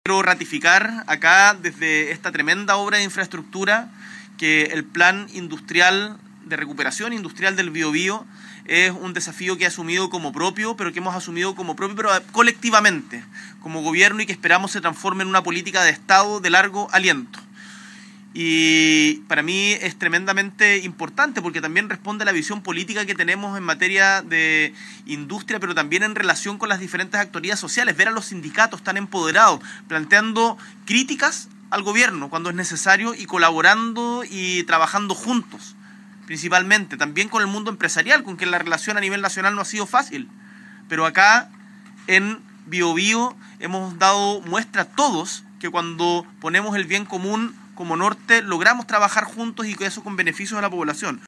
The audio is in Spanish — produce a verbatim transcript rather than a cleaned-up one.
Quiero ratificar acá, desde esta tremenda obra de infraestructura, que el plan industrial de recuperación industrial del Biobío es un desafío que he asumido como propio, pero que hemos asumido como propio, pero colectivamente, como gobierno, y que esperamos se transforme en una política de Estado de largo aliento. Y para mí es tremendamente importante porque también responde a la visión política que tenemos en materia de industria, pero también en relación con las diferentes actorías sociales. Ver a los sindicatos tan empoderados, planteando críticas al gobierno cuando es necesario y colaborando y trabajando juntos, principalmente. También con el mundo empresarial, con quien la relación a nivel nacional no ha sido fácil. Pero acá en Biobío hemos dado muestra todos que cuando ponemos el bien común como norte, logramos trabajar juntos y eso con beneficios a la población.